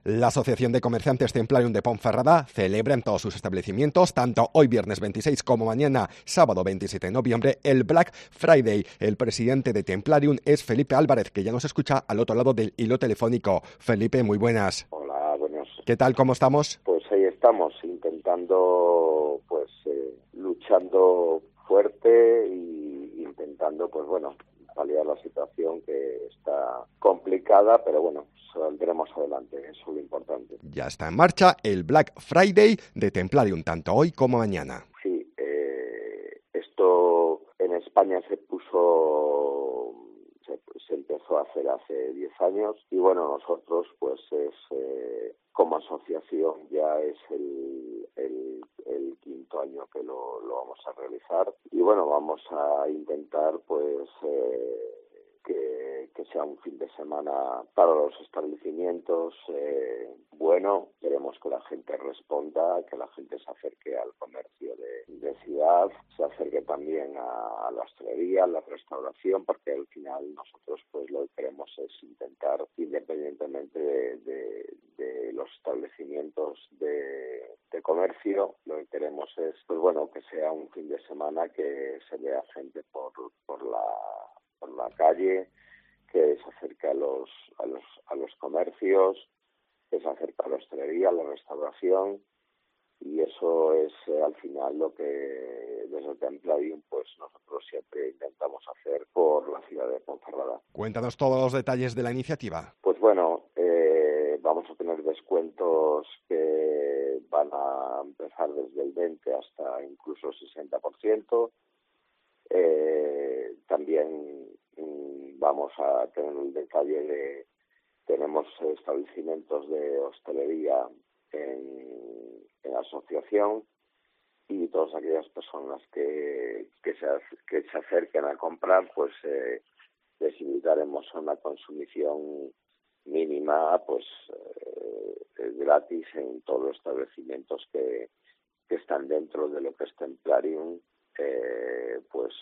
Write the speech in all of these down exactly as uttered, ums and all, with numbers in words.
La Asociación de Comerciantes Templarium de Ponferrada celebra en todos sus establecimientos, tanto hoy viernes veintiséis como mañana sábado veintisiete de noviembre, el Black Friday. El presidente de Templarium es Felipe Álvarez, que ya nos escucha al otro lado del hilo telefónico. Felipe, muy buenas. Hola, buenos. ¿Qué tal? ¿Cómo estamos? Pues ahí estamos, intentando, pues, eh, luchando fuerte y intentando, pues bueno, paliar la situación que está complicada, pero bueno, saldremos adelante, eso es lo importante. Ya está en marcha el Black Friday de Templarium, tanto hoy como mañana. Sí, eh, esto en España se puso, se, se empezó a hacer hace diez años y bueno, nosotros pues es, eh, como asociación ya es el, el, el quinto año que lo, lo vamos a realizar y bueno, vamos a intentar pues eh, que, que sea un fin de semana para los establecimientos eh, bueno, queremos que la gente responda, que la gente se acerque al comercio de, de ciudad, se acerque también a, a la hostelería, a la restauración, porque al final nosotros pues lo que queremos es intentar, independientemente de, de, de los establecimientos de, de comercio, lo que queremos es, pues bueno, que sea un fin de semana que se vea gente por, por la por la calle, que se acerque a los a los a los comercios, que se acerca a la hostelería, a la restauración, y eso es eh, al final lo que desde Templarium pues nosotros siempre intentamos hacer por la ciudad de Ponferrada. Cuéntanos todos los detalles de la iniciativa. Pues bueno, eh, vamos a tener descuentos que van a empezar desde el veinte hasta incluso el sesenta por ciento. Eh, también mm, vamos a tener el detalle de tenemos establecimientos de hostelería en, en asociación y todas aquellas personas que, que, se, que se acerquen a comprar, pues eh, les invitaremos a una consumición mínima, pues eh, gratis en todos los establecimientos que, que están dentro de lo que es Templarium, eh, pues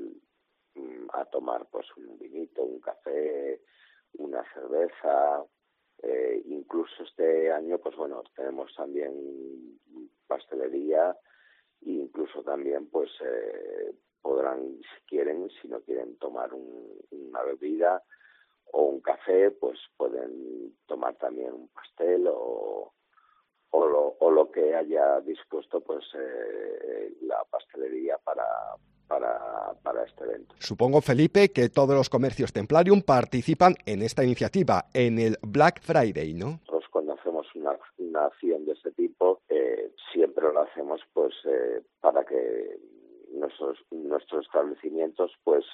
a tomar pues un vinito, un café, una cerveza, eh, incluso este año pues bueno tenemos también pastelería e incluso también pues eh, podrán, si quieren, si no quieren tomar un, una bebida o un café, pues pueden tomar también un pastel o o lo, o lo que haya dispuesto pues eh, la pastelería para Para, para este evento. Supongo, Felipe, que todos los comercios Templarium participan en esta iniciativa, en el Black Friday, ¿no? Nosotros cuando hacemos una, una acción de este tipo, eh, siempre lo hacemos pues eh, para que nuestros nuestros establecimientos pues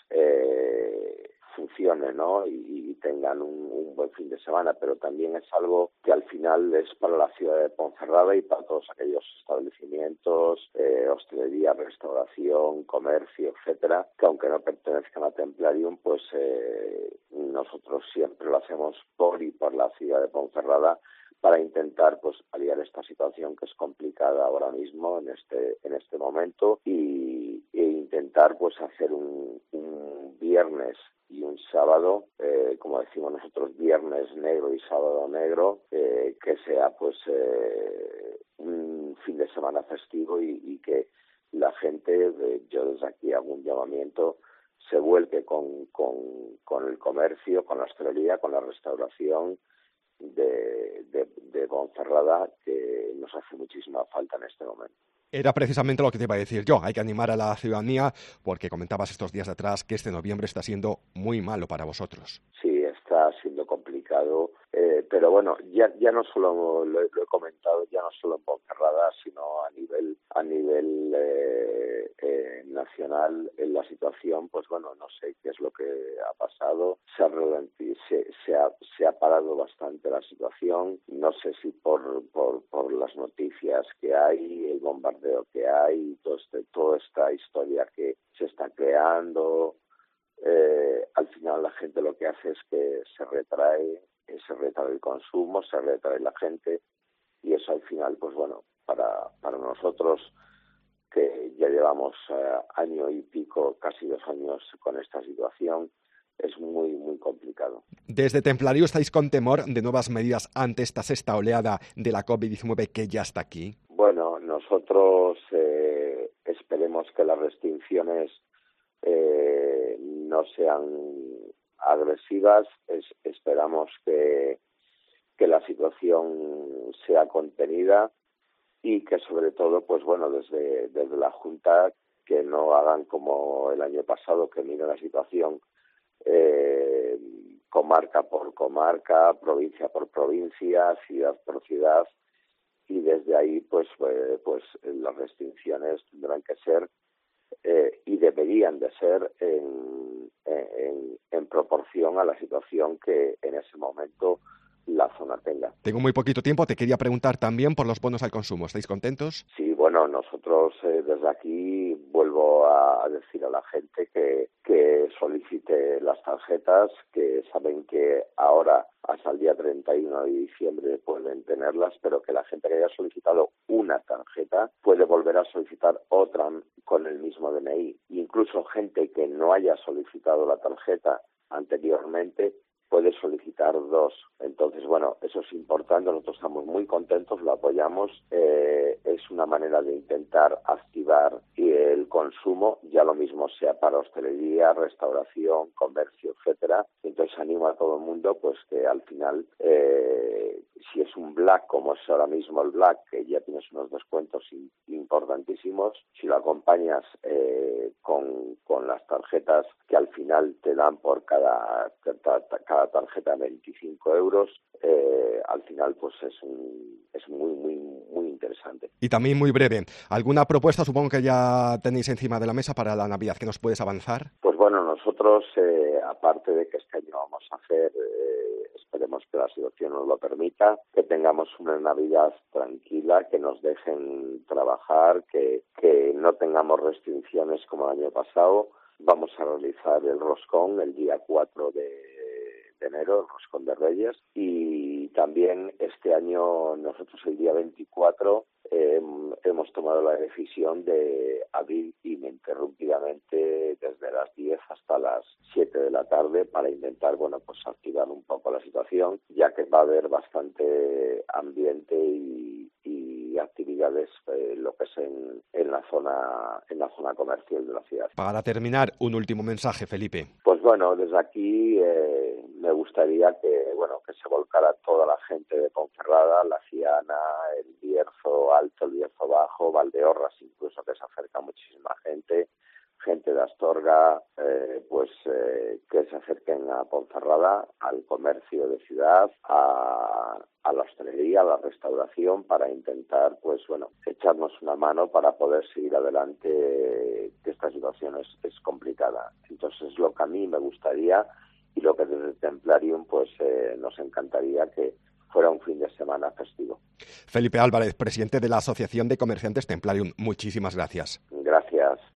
eh, funcionen, ¿no? Y, y tengan un, un buen fin de semana, pero también es algo que al final es para la ciudad de Ponferrada y para todos aquellos establecimientos, eh, hostelería, restauración, comercio, etcétera, que aunque no pertenezcan a Templarium, pues eh, nosotros siempre lo hacemos por y por la ciudad de Ponferrada para intentar pues paliar esta situación que es complicada ahora mismo en este en este momento y e intentar pues hacer un, un viernes y un sábado, eh, como decimos nosotros, viernes negro y sábado negro, eh, que sea pues eh, un fin de semana festivo y, y que la gente, eh, yo desde aquí hago un llamamiento, se vuelque con, con, con el comercio, con la hostelería, con la restauración de, de, de Ponferrada, que nos hace muchísima falta en este momento. Era precisamente lo que te iba a decir yo. Hay que animar a la ciudadanía porque comentabas estos días atrás que este noviembre está siendo muy malo para vosotros. Sí, está siendo complicado, eh, pero bueno, ya ya no solo lo, lo he comentado, ya no solo en Ponferrada, sino a nivel a nivel eh, eh, nacional en la situación, pues bueno, no sé qué es lo que ha pasado, se ha ralenti- se, se ha se ha parado bastante la situación, no sé si por por por las noticias que hay, el bombardeo que hay, todo este, toda esta historia que se está creando. Eh, al final la gente lo que hace es que se retrae, eh, se retrae el consumo, se retrae la gente y eso al final, pues bueno, para, para nosotros que ya llevamos eh, año y pico, casi dos años con esta situación, es muy, muy complicado. Desde Templario, ¿estáis con temor de nuevas medidas ante esta sexta oleada de la COVID diecinueve que ya está aquí? Bueno, nosotros eh, esperemos que las restricciones eh, no sean agresivas, es, esperamos que, que la situación sea contenida y que sobre todo, pues bueno, desde, desde la Junta, que no hagan como el año pasado, que miren la situación eh, comarca por comarca, provincia por provincia, ciudad por ciudad, y desde ahí pues eh, pues las restricciones tendrán que ser eh, y deberían de ser en, en, en proporción a la situación que en ese momento la zona tenga. Tengo muy poquito tiempo, te quería preguntar también por los bonos al consumo. ¿Estáis contentos? Sí, bueno, nosotros eh, desde aquí vuelvo a decir a la gente que, que solicite las tarjetas, que saben que ahora hasta el día treinta y uno de diciembre pueden tenerlas, pero que la gente que haya solicitado una tarjeta puede volver a solicitar otra con el mismo D N I. Incluso gente que no haya solicitado la tarjeta anteriormente puede solicitar dos. Entonces, bueno, eso es importante, nosotros estamos muy contentos, lo apoyamos. Eh, es una manera de intentar activar el consumo, ya lo mismo sea para hostelería, restauración, comercio, etcétera. Entonces, animo a todo el mundo pues que al final, eh, si es un Black, como es ahora mismo el Black, que ya tienes unos descuentos importantísimos, si lo acompañas eh, con, con las tarjetas que al final te dan por cada, cada, cada tarjeta veinticinco euros, eh, al final pues es un, es muy muy muy interesante. Y también muy breve, ¿alguna propuesta supongo que ya tenéis encima de la mesa para la Navidad que nos puedes avanzar? Pues bueno, nosotros eh, aparte de que este año vamos a hacer, eh, esperemos que la situación nos lo permita, que tengamos una Navidad tranquila, que nos dejen trabajar, que, que no tengamos restricciones como el año pasado. Vamos a realizar el roscón el día cuatro de de enero, el roscón de Reyes, y también este año nosotros el día veinticuatro eh, hemos tomado la decisión de abrir ininterrumpidamente desde las diez hasta las siete de la tarde para intentar, bueno, pues activar un poco la situación, ya que va a haber bastante ambiente y, y actividades eh, lo que es en, en la zona en la zona comercial de la ciudad. Para terminar, un último mensaje, Felipe. Pues bueno, desde aquí eh, me gustaría que bueno que se volcara toda la gente de Ponferrada, La Ciana, el Bierzo Alto, el Bierzo Bajo, Valdeorras, incluso, que se acerca muchísima gente, gente de Astorga, eh, pues eh, que se acerquen a Ponferrada, al comercio de ciudad, a, a la hostelería, a la restauración, para intentar, pues bueno, echarnos una mano para poder seguir adelante, que esta situación es, es complicada. Entonces, lo que a mí me gustaría y lo que desde Templarium pues eh, nos encantaría que fuera un fin de semana festivo. Felipe Álvarez, presidente de la Asociación de Comerciantes Templarium, muchísimas gracias. Gracias.